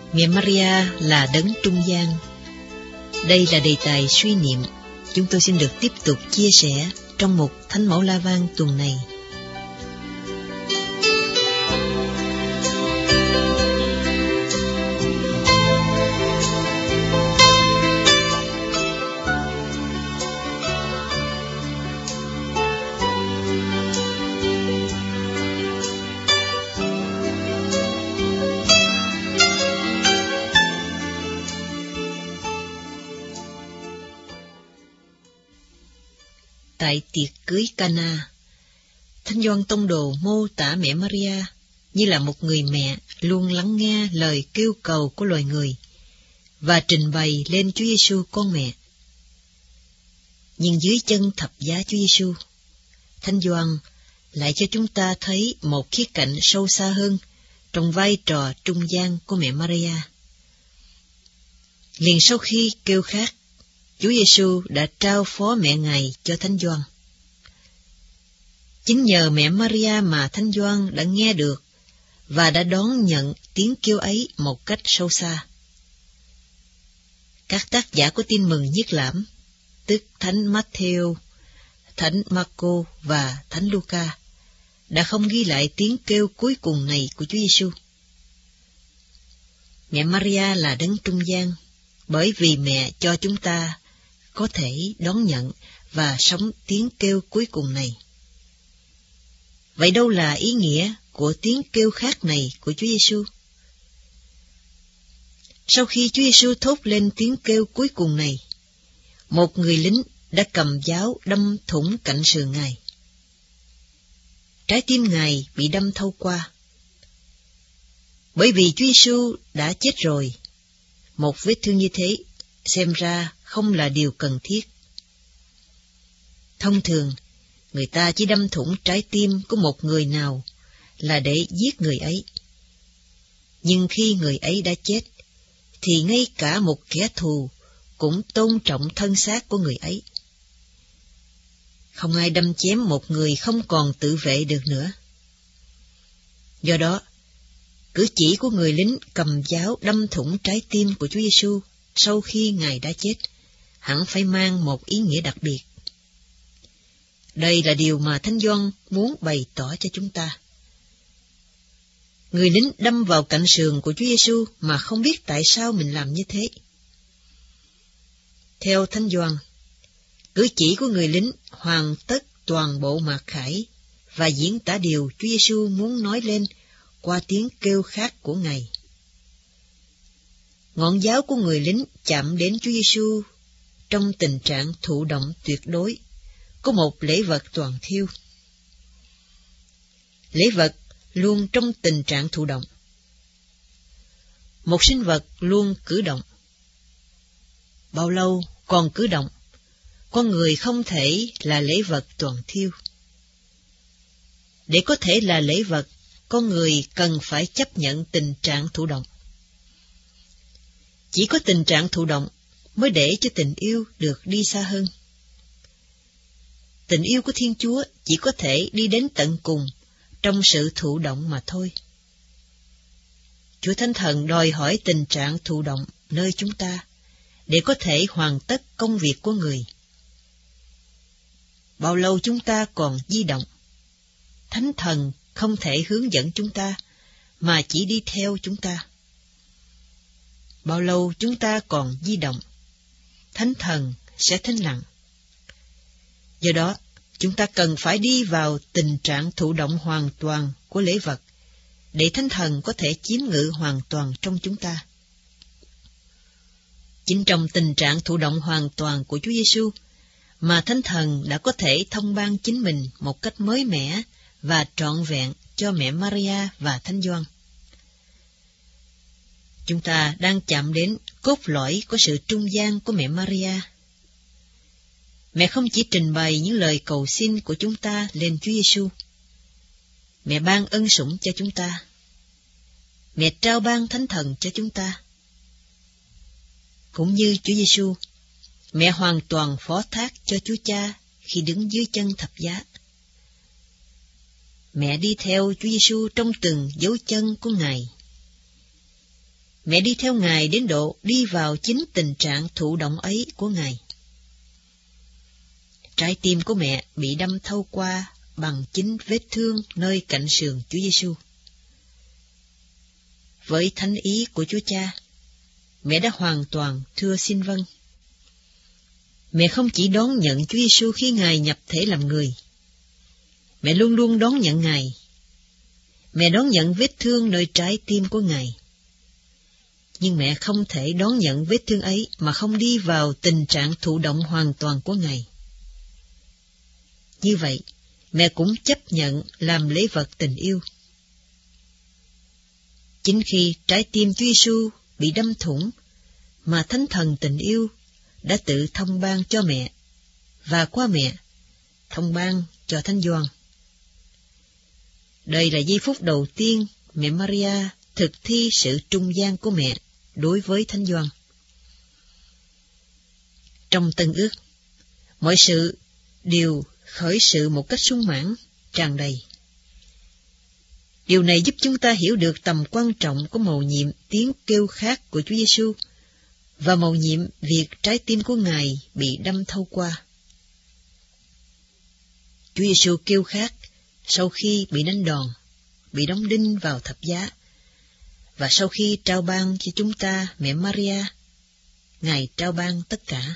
Mẹ Maria là đấng trung gian. Đây là đề tài suy niệm chúng tôi xin được tiếp tục chia sẻ trong mục Thánh Mẫu La Vang tuần này. Tại tiệc cưới Cana, Thánh Gioan Tông Đồ mô tả mẹ Maria như là một người mẹ luôn lắng nghe lời kêu cầu của loài người và trình bày lên Chúa Giêsu con mẹ. Nhưng dưới chân thập giá Chúa Giêsu, Thánh Gioan lại cho chúng ta thấy một khía cạnh sâu xa hơn trong vai trò trung gian của mẹ Maria. Liền sau khi kêu khát, Chúa Giêsu đã trao phó mẹ Ngài cho Thánh Gioan. Chính nhờ mẹ Maria mà Thánh Gioan đã nghe được và đã đón nhận tiếng kêu ấy một cách sâu xa. Các tác giả của Tin Mừng Nhiết Lãm, tức Thánh Matthew, Thánh Marco và Thánh Luca, đã không ghi lại tiếng kêu cuối cùng này của Chúa Giêsu. Mẹ Maria là đấng trung gian, bởi vì mẹ cho chúng ta có thể đón nhận và sống tiếng kêu cuối cùng này. Vậy đâu là ý nghĩa của tiếng kêu khát này của Chúa Giêsu? Sau khi Chúa Giêsu thốt lên tiếng kêu cuối cùng này, một người lính đã cầm giáo đâm thủng cạnh sườn Ngài. Trái tim Ngài bị đâm thâu qua. Bởi vì Chúa Giêsu đã chết rồi, một vết thương như thế xem ra không là điều cần thiết. Thông thường, người ta chỉ đâm thủng trái tim của một người nào là để giết người ấy. Nhưng khi người ấy đã chết, thì ngay cả một kẻ thù cũng tôn trọng thân xác của người ấy. Không ai đâm chém một người không còn tự vệ được nữa. Do đó, cử chỉ của người lính cầm giáo đâm thủng trái tim của Chúa Giêsu sau khi Ngài đã chết hẳn phải mang một ý nghĩa đặc biệt. Đây là điều mà Thánh Gioan muốn bày tỏ cho chúng ta. Người lính đâm vào cạnh sườn của Chúa Giêsu mà không biết tại sao mình làm như thế. Theo Thánh Gioan, cử chỉ của người lính hoàn tất toàn bộ mặc khải và diễn tả điều Chúa Giêsu muốn nói lên qua tiếng kêu khát của Ngài. Ngọn giáo của người lính chạm đến Chúa Giêsu trong tình trạng thụ động tuyệt đối của một lễ vật toàn thiêu. Lễ vật luôn trong tình trạng thụ động. Một sinh vật luôn cử động. Bao lâu còn cử động, con người không thể là lễ vật toàn thiêu. Để có thể là lễ vật, con người cần phải chấp nhận tình trạng thụ động. Chỉ có tình trạng thụ động mới để cho tình yêu được đi xa hơn. Tình yêu của Thiên Chúa chỉ có thể đi đến tận cùng trong sự thụ động mà thôi. Chúa Thánh Thần đòi hỏi tình trạng thụ động nơi chúng ta để có thể hoàn tất công việc của người. Bao lâu chúng ta còn di động, Thánh Thần không thể hướng dẫn chúng ta, mà chỉ đi theo chúng ta. Bao lâu chúng ta còn di động, Thánh Thần sẽ thinh lặng. Do đó, chúng ta cần phải đi vào tình trạng thụ động hoàn toàn của lễ vật, để Thánh Thần có thể chiếm ngự hoàn toàn trong chúng ta. Chính trong tình trạng thụ động hoàn toàn của Chúa Giêsu mà Thánh Thần đã có thể thông ban chính mình một cách mới mẻ và trọn vẹn cho mẹ Maria và Thánh Gioan. Chúng ta đang chạm đến cốt lõi của sự trung gian của mẹ Maria. Mẹ không chỉ trình bày những lời cầu xin của chúng ta lên Chúa Giêsu. Mẹ ban ân sủng cho chúng ta. Mẹ trao ban Thánh Thần cho chúng ta. Cũng như Chúa Giêsu, mẹ hoàn toàn phó thác cho Chúa Cha khi đứng dưới chân thập giá. Mẹ đi theo Chúa Giêsu trong từng dấu chân của Ngài. Mẹ đi theo Ngài đến độ đi vào chính tình trạng thụ động ấy của Ngài. Trái tim của mẹ bị đâm thâu qua bằng chính vết thương nơi cạnh sườn Chúa Giêsu. Với thánh ý của Chúa Cha, mẹ đã hoàn toàn thưa xin vâng. Mẹ không chỉ đón nhận Chúa Giêsu khi Ngài nhập thể làm người, mẹ luôn luôn đón nhận Ngài. Mẹ đón nhận vết thương nơi trái tim của Ngài. Nhưng mẹ không thể đón nhận vết thương ấy mà không đi vào tình trạng thụ động hoàn toàn của Ngài. Như vậy, mẹ cũng chấp nhận làm lễ vật tình yêu. Chính khi trái tim Chúa Giêsu bị đâm thủng, mà Thánh Thần tình yêu đã tự thông ban cho mẹ, và qua mẹ, thông ban cho Thánh Gioan. Đây là giây phút đầu tiên mẹ Maria thực thi sự trung gian của mẹ đối với Thánh Gioan. Trong Tân Ước, mọi sự đều khởi sự một cách sung mãn, tràn đầy. Điều này giúp chúng ta hiểu được tầm quan trọng của mầu nhiệm tiếng kêu khát của Chúa Giêsu và mầu nhiệm việc trái tim của Ngài bị đâm thâu qua. Chúa Giêsu kêu khát sau khi bị đánh đòn, bị đóng đinh vào thập giá, và sau khi trao ban cho chúng ta mẹ Maria, Ngài trao ban tất cả.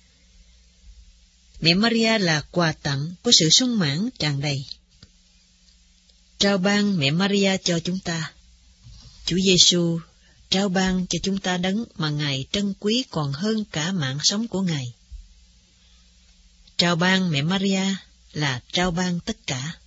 Mẹ Maria là quà tặng của sự sung mãn tràn đầy. Trao ban mẹ Maria cho chúng ta. Chúa Giêsu trao ban cho chúng ta đấng mà Ngài trân quý còn hơn cả mạng sống của Ngài. Trao ban mẹ Maria là trao ban tất cả.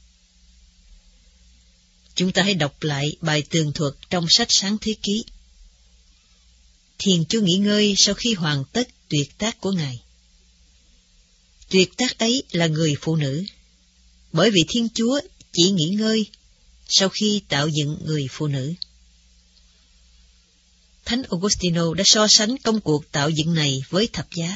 Chúng ta hãy đọc lại bài tường thuật trong sách Sáng Thế Ký. Thiên Chúa nghỉ ngơi sau khi hoàn tất tuyệt tác của Ngài. Tuyệt tác ấy là người phụ nữ, bởi vì Thiên Chúa chỉ nghỉ ngơi sau khi tạo dựng người phụ nữ. Thánh Augustino đã so sánh công cuộc tạo dựng này với thập giá.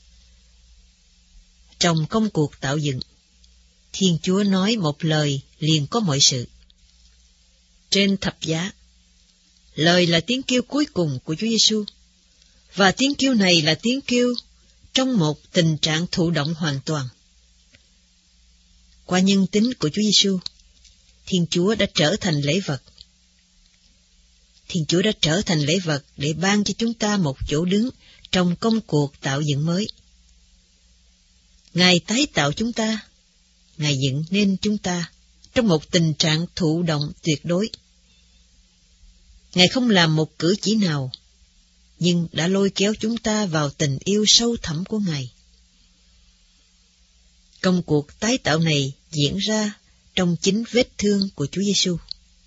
Trong công cuộc tạo dựng, Thiên Chúa nói một lời liền có mọi sự. Trên thập giá, lời là tiếng kêu cuối cùng của Chúa Giêsu, và tiếng kêu này là tiếng kêu trong một tình trạng thụ động hoàn toàn. Qua nhân tính của Chúa Giêsu, Thiên Chúa đã trở thành lễ vật. Thiên Chúa đã trở thành lễ vật để ban cho chúng ta một chỗ đứng trong công cuộc tạo dựng mới. Ngài tái tạo chúng ta, Ngài dựng nên chúng ta trong một tình trạng thụ động tuyệt đối. Ngài không làm một cử chỉ nào, nhưng đã lôi kéo chúng ta vào tình yêu sâu thẳm của Ngài. Công cuộc tái tạo này diễn ra trong chính vết thương của Chúa Giêsu.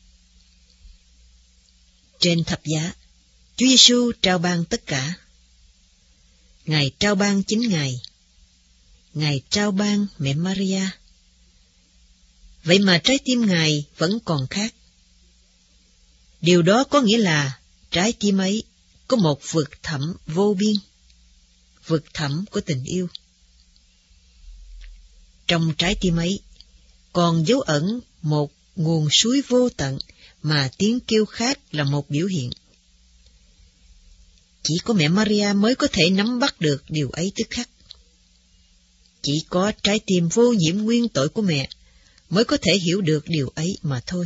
Trên thập giá, Chúa Giêsu trao ban tất cả. Ngài trao ban chính Ngài. Ngài trao ban mẹ Maria. Vậy mà trái tim Ngài vẫn còn khác. Điều đó có nghĩa là trái tim ấy có một vực thẳm vô biên, vực thẳm của tình yêu. Trong trái tim ấy còn dấu ẩn một nguồn suối vô tận mà tiếng kêu khát là một biểu hiện. Chỉ có mẹ Maria mới có thể nắm bắt được điều ấy tức khắc. Chỉ có trái tim vô nhiễm nguyên tội của mẹ mới có thể hiểu được điều ấy mà thôi.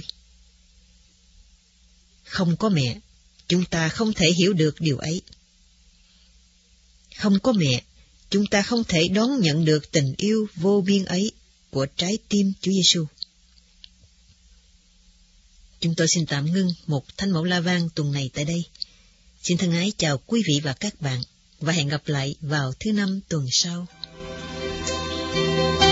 Không có mẹ, chúng ta không thể hiểu được điều ấy. Không có mẹ, chúng ta không thể đón nhận được tình yêu vô biên ấy của trái tim Chúa Giêsu. Chúng tôi xin tạm ngưng một Thánh Mẫu La Vang tuần này tại đây. Xin thân ái chào quý vị và các bạn, và hẹn gặp lại vào thứ Năm tuần sau.